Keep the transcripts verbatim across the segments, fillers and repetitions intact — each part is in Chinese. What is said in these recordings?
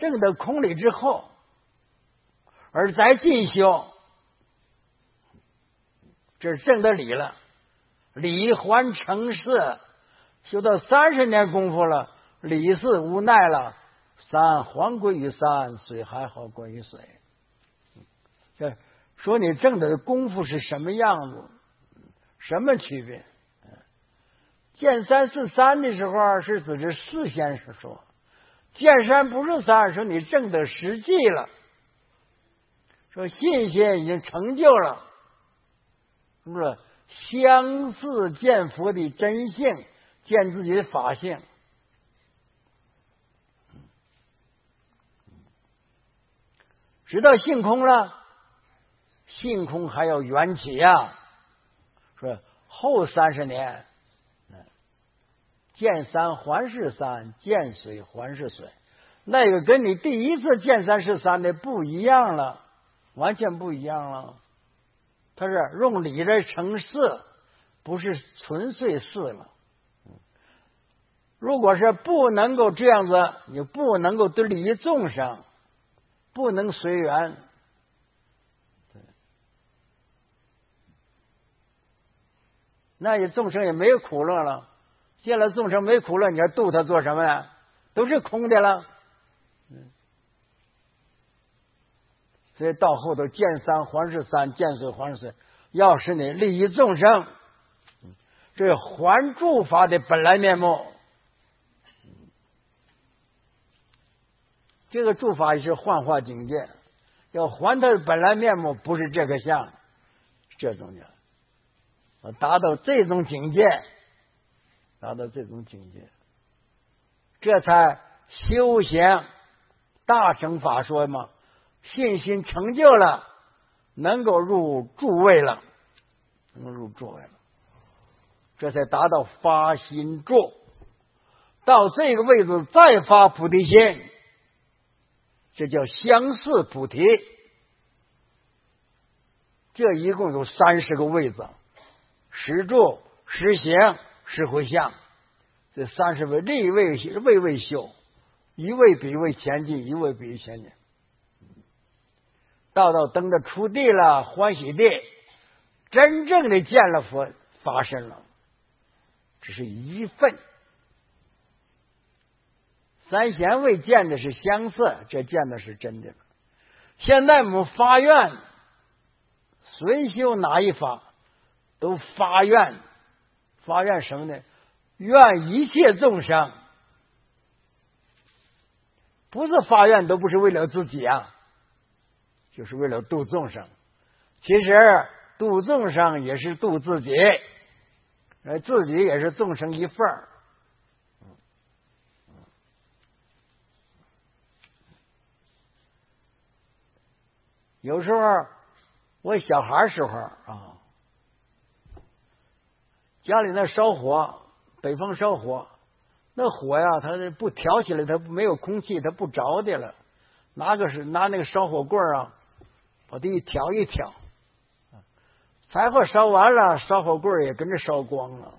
证得空理之后，而再进修，这是证得理了，理还成事，修到三十年功夫了，理是无奈了，山还归于山，水还好归于水。这说你证得的功夫是什么样子，什么区别？见山是山的时候，是指着事先是说；见山不是山，说你证得实际了，说信心已经成就了，是不是？相似见佛的真性，见自己的法性。直到性空了，性空还要缘起呀。说后三十年，见山还是山，见水还是水，那个跟你第一次见山是山的不一样了，完全不一样了。它是用理来成事，不是纯粹事了。如果是不能够这样子，你不能够对利益众生，不能随缘，那些众生也没有苦乐了。见了众生没苦乐，你要度他做什么呢？都是空的了。所以到后头见山还是山，见水还是水，要使你利益众生，这是还诸法的本来面目。这个诸法也是幻化境界，要还它的本来面目，不是这个相，这种的。我达到这种境界，达到这种境界，这才修行大乘法说嘛，信心成就了，能够入诸位了，能够入诸位了，这才达到发心住。到这个位置再发菩提心，这叫相似菩提。这一共有三十个位子，实住、实行、实回向，这三十位立位位位修，一位比一位前进，一位比一位前进。到到等着出地了，欢喜地，真正的见了佛发生了，只是一份。三贤位见的是相似，这见的是真的。现在我们发愿，随修哪一法都发愿，发愿什么呢？愿一切众生，不是发愿都不是为了自己啊，就是为了度众生。其实度众生也是度自己，而自己也是众生一份儿。有时候我小孩时候啊，家里那烧火，北方烧火，那火呀，它不挑起来，它没有空气，它不着的了。拿个是拿那个烧火棍啊，把它一挑一挑，柴火烧完了，烧火棍也跟着烧光了。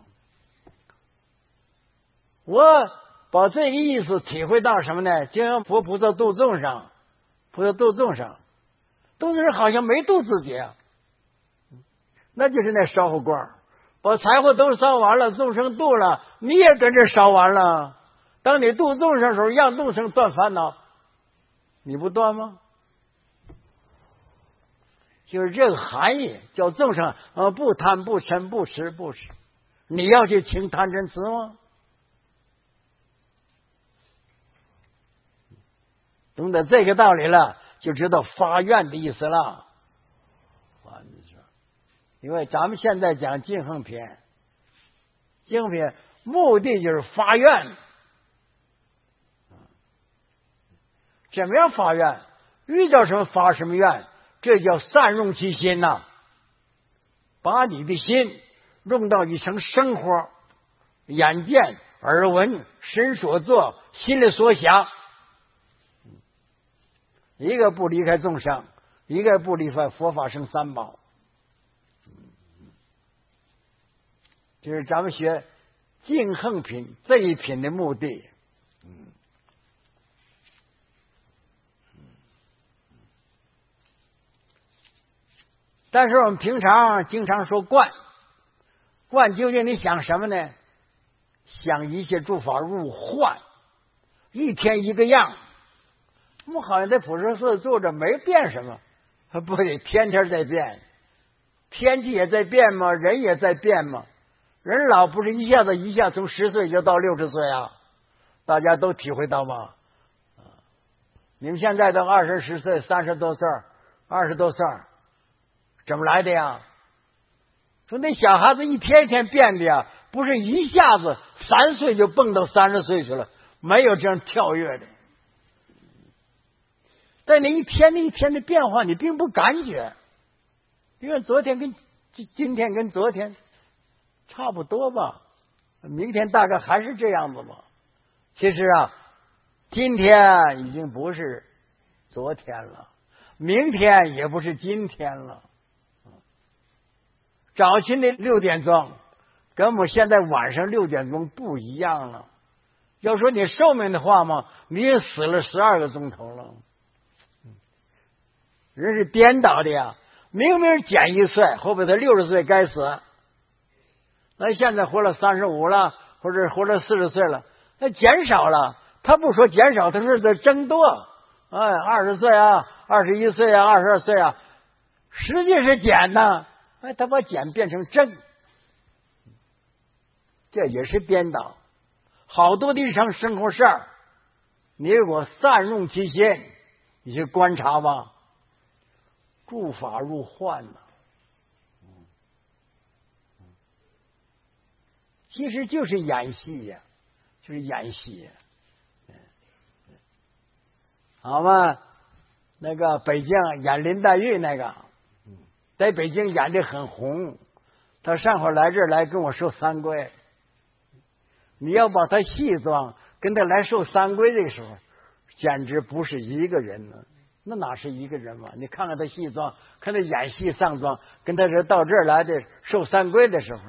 我把这个意思体会到什么呢？就像佛菩萨度众生，菩萨度众生。度人好像没度自己啊，那就是那烧火棍，把柴火都烧完了，众生度了，你也跟着烧完了。当你度众生的时候，让众生断烦恼，你不断吗？就是这个含义，叫众生呃不贪不嗔不痴不痴，你要去轻贪嗔痴吗？懂得这个道理了，就知道发愿的意思了。因为咱们现在讲净行篇，净行篇目的就是发愿。怎么样发愿？遇到什么发什么愿，这叫善用其心呐、啊。把你的心用到一层生活，眼见、耳闻、身所作、心里所想。一个不离开众生，一个不离开佛法僧三宝，就是咱们学净行品这一品的目的。 但是我们平常经常说观，观究竟你想什么呢？想一切诸法入幻，一天一个样。我们好像在普陀寺住着没变什么，不得天天在变，天气也在变嘛，人也在变嘛。人老不是一下子一下从十岁就到六十岁啊，大家都体会到吗？你们现在都二十十岁、三十多岁、二十多岁，怎么来的呀？说那小孩子一天一天变的呀，不是一下子三岁就蹦到三十岁去了，没有这样跳跃的。但你一天一天的变化，你并不感觉，因为昨天跟今天跟昨天差不多吧，明天大概还是这样子吧。其实啊，今天已经不是昨天了，明天也不是今天了。早晨的六点钟跟我们现在晚上六点钟不一样了。要说你寿命的话嘛，你也死了十二个钟头了。人是颠倒的呀，明明减一岁，后边他六十岁该死，那现在活了三十五了，或者活了四十岁了，那减少了。他不说减少，他说在增多。哎，二十岁啊，二十一岁啊，二十二岁啊，实际是减呢。哎，他把减变成增，这也是颠倒。好多的日常生活事儿，你如果散用其心，你去观察吧，诸法入幻了。其实就是演戏呀，就是演戏。好嘛，那个北京演林黛玉那个，在北京演的很红，他上回来这儿来跟我受三规。你要把他戏装跟他来受三规的时候，简直不是一个人呢。那哪是一个人嘛？你看看他戏装，看他演戏上妆，跟他这到这儿来的受三规的时候，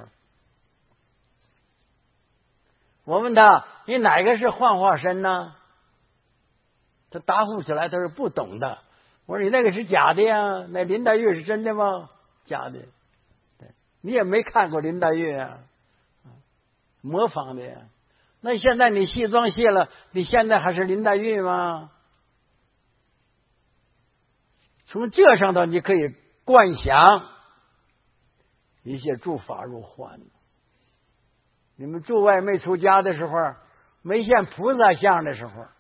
我问他你哪个是幻化身呢？他答复起来他是不懂的。我说你那个是假的呀，那林黛玉是真的吗？假的。对，你也没看过林黛玉啊，模仿的呀。那现在你戏装卸了，你现在还是林黛玉吗？从这上头你可以观想一些诸法入幻。你们诸位没出家的时候，没现菩萨像的时候，